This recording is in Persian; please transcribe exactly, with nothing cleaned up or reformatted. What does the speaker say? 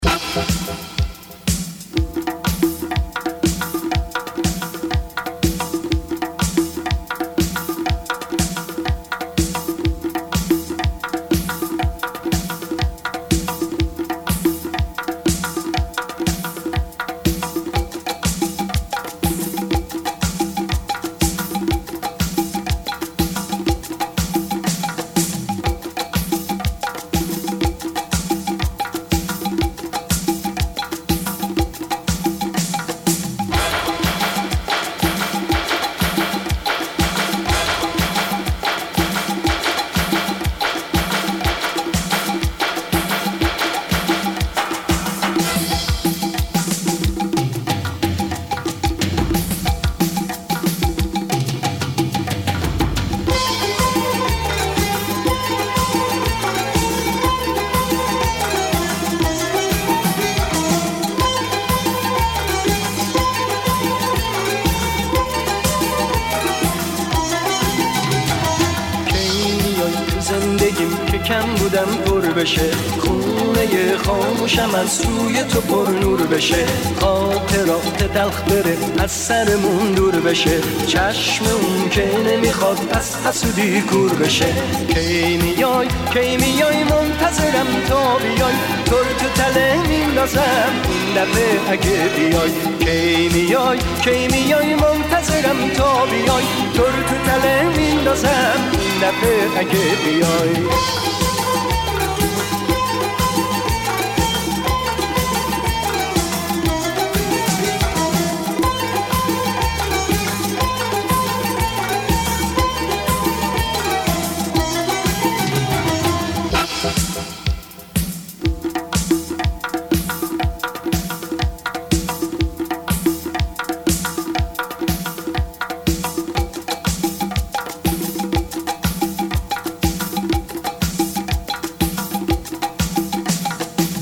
زندگیم که کم بودم پر بشه، خونه خاموشم از سوی تو پر نور بشه، خاطرات تلخ بره از سرمون دور بشه، چشم اون که نمیخواد از حسودی کور بشه. کی میای کی میای منتظرم تا بیای، تر تو تله میندازم این دفعه اگه بیای. کی میای کی میای منتظرم تا بیای، تر تو تله میندازم این دفعه اگه بیای.